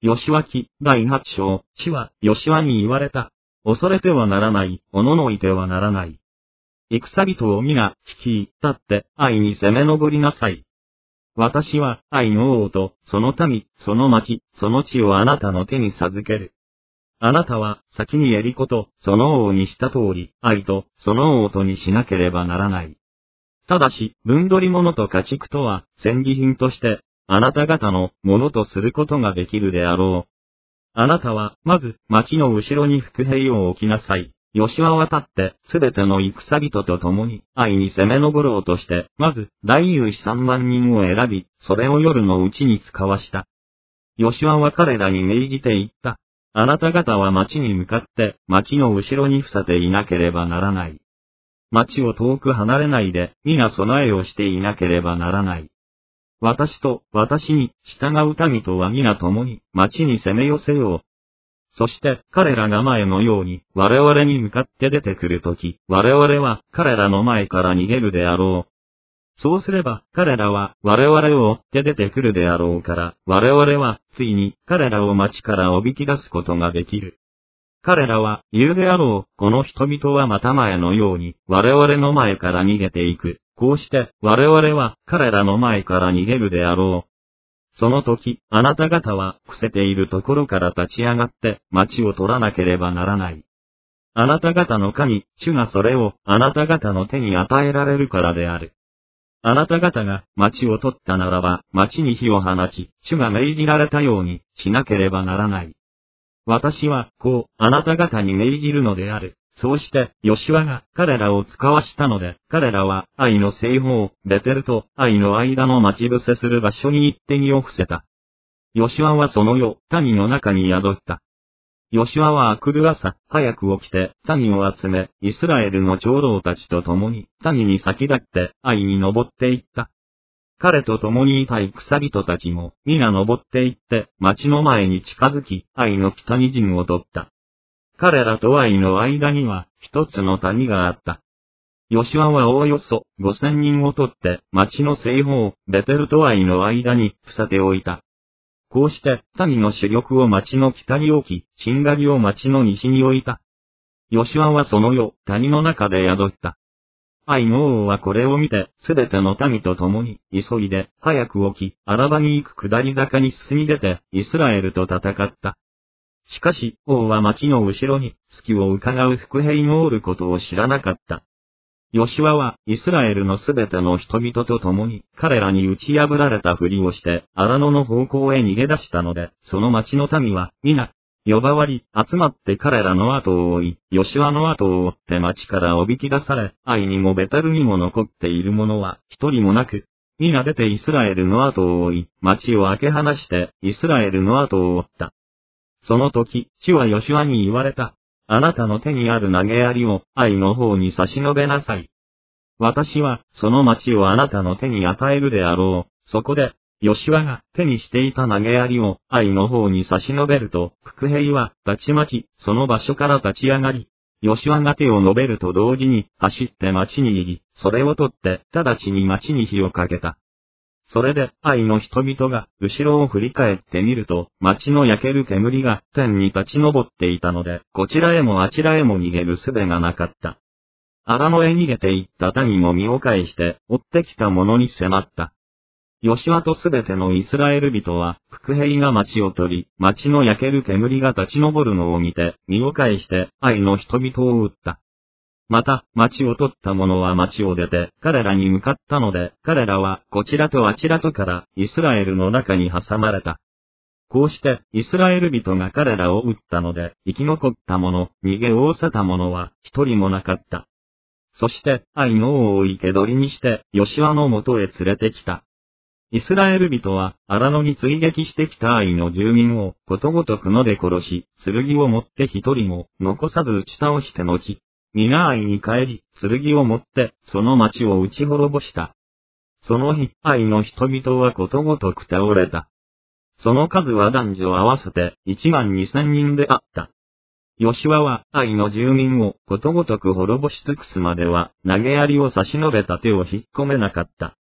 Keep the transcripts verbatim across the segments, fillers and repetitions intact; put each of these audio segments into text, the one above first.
吉脇、だいはち章、地は、吉脇に言われた。恐れてはならない、おののいてはならない。戦人を皆、率い、立って、愛に攻め上りなさい。私は、愛の王と、その民、その町、その地をあなたの手に授ける。あなたは、先にエリコと、その王にした通り、愛と、その王とにしなければならない。ただし、分取り物と家畜とは、戦利品として、あなた方のものとすることができるであろう。あなたは、まず、町の後ろに伏兵を置きなさい。吉和は立って、すべての戦人と共に、愛に攻め上ろうとして、まず、大勇士三万人を選び、それを夜のうちに使わした。吉和は彼らに命じて言った。あなた方は町に向かって、町の後ろに伏せていなければならない。町を遠く離れないで、皆備えをしていなければならない。私と、私に、従う民とは皆共に、町に攻め寄せよう。そして、彼らが前のように、我々に向かって出てくるとき、我々は、彼らの前から逃げるであろう。そうすれば、彼らは、我々を追って出てくるであろうから、我々は、ついに、彼らを町からおびき出すことができる。彼らは、言うであろう、この人々はまた前のように、我々の前から逃げていく。こうして、我々は、彼らの前から逃げるであろう。その時、あなた方は、伏せているところから立ち上がって、町を取らなければならない。あなた方の神、主がそれを、あなた方の手に与えられるからである。あなた方が、町を取ったならば、町に火を放ち、主が命じられたように、しなければならない。私は、こう、あなた方に命じるのである。そうして、ヨシュアが彼らを使わしたので、彼らは、愛の西方、ベテルと愛の間の待ち伏せする場所に行って身を伏せた。ヨシュアはその夜、民の中に宿った。ヨシュアは明くる朝、早く起きて、民を集め、イスラエルの長老たちと共に、民に先立って、愛に登って行った。彼と共にいた戦人たちも、皆登って行って、町の前に近づき、愛の北に陣を取った。彼らと愛の間には、一つの谷があった。ヨシュアはおおよそ、五千人を取って、町の西方、ベテルと愛の間に、伏せておいた。こうして、民の主力を町の北に置き、しんがりを町の西に置いた。ヨシュアはその夜、谷の中で宿った。愛の王はこれを見て、すべての民と共に、急いで、早く起き、アラバに行く下り坂に進み出て、イスラエルと戦った。しかし、王は町の後ろに、隙を伺う伏兵がおることを知らなかった。ヨシュアは、イスラエルのすべての人々と共に、彼らに打ち破られたふりをして、荒野の方向へ逃げ出したので、その町の民は、皆、呼ばわり、集まって彼らの後を追い、ヨシュアの後を追って町からおびき出され、愛にもベテルにも残っている者は、一人もなく、皆出てイスラエルの後を追い、町を開け放して、イスラエルの後を追った。その時、主はヨシュアに言われた。あなたの手にある投げ槍を、愛の方に差し伸べなさい。私は、その町をあなたの手に与えるであろう。そこで、ヨシュアが手にしていた投げ槍を、愛の方に差し伸べると、伏兵は、たちまち、その場所から立ち上がり、ヨシュアが手を伸べると同時に、走って町に入り、それを取って、直ちに町に火をかけた。それで、愛の人々が、後ろを振り返ってみると、町の焼ける煙が、天に立ち上っていたので、こちらへもあちらへも逃げる術がなかった。荒野へ逃げていった民も身を返して、追ってきた者に迫った。ヨシュアとすべてのイスラエル人は、伏兵が町を取り、町の焼ける煙が立ち上るのを見て、身を返して、愛の人々を撃った。また、町を取った者は町を出て、彼らに向かったので、彼らは、こちらとあちらとから、イスラエルの中に挟まれた。こうして、イスラエル人が彼らを撃ったので、生き残った者、逃げおおせた者は、一人もなかった。そして、愛の王を生け捕りにして、ヨシュアのもとへ連れてきた。イスラエル人は、荒野に追撃してきた愛の住民を、ことごとく野で殺し、剣を持って一人も、残さず打ち倒して後、皆愛に帰り、剣を持って、その町を打ち滅ぼした。その日、愛の人々はことごとく倒れた。その数は男女合わせて、一万二千人であった。ヨシュアは、愛の住民を、ことごとく滅ぼし尽くすまでは、投げ槍を差し伸べた手を引っ込めなかった。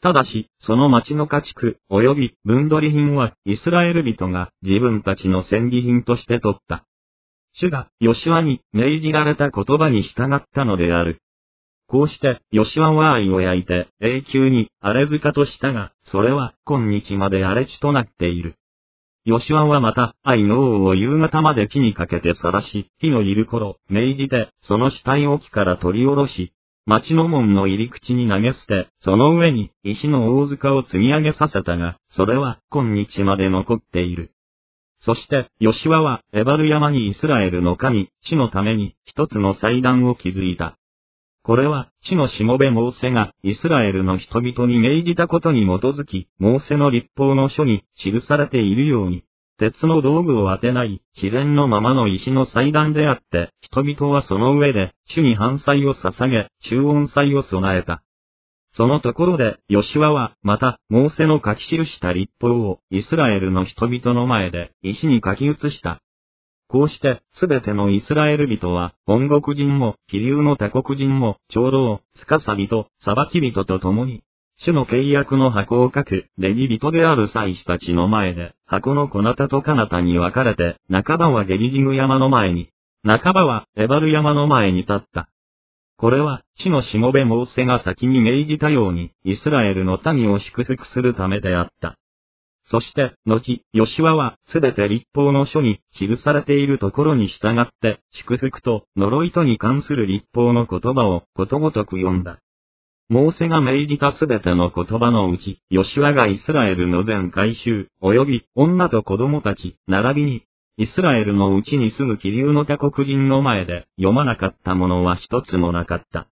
ただし、その町の家畜、及び分取り品は、イスラエル人が自分たちの戦利品として取った。主が、ヨシュアに命じられた言葉に従ったのである。こうして、ヨシュアは愛を焼いて、永久に荒れ塚としたが、それは今日まで荒れ地となっている。ヨシュアはまた、愛の王を夕方まで木にかけて晒し、火のいる頃、命じて、その死体を木から取り下ろし、町の門の入り口に投げ捨て、その上に石の大塚を積み上げさせたが、それは今日まで残っている。そして、ヨシュアはエバル山にイスラエルの神、地のために一つの祭壇を築いた。これは、地のしもべモーセがイスラエルの人々に命じたことに基づき、モーセの律法の書に記されているように、鉄の道具を当てない自然のままの石の祭壇であって、人々はその上で主に燔祭を捧げ、中音祭を備えた。そのところで、ヨシュアは、また、モーセの書き記した律法をイスラエルの人々の前で石に書き写した。こうして、すべてのイスラエル人は、本国人も、気流の他国人も、長老、司人、裁き人と共に、主の契約の箱を書く、レビ人である祭司たちの前で、箱の小型と彼方に分かれて、半ばはゲリジグ山の前に、半ばはエバル山の前に立った。これは、地のしもべモーセが先に命じたように、イスラエルの民を祝福するためであった。そして、後、ヨシュアは、すべて律法の書に記されているところに従って、祝福と呪いとに関する律法の言葉をことごとく読んだ。モーセが命じたすべての言葉のうち、ヨシュアがイスラエルの全会衆、及び女と子供たち、並びに、イスラエルのうちに住む気流の他国人の前で読まなかったものは一つもなかった。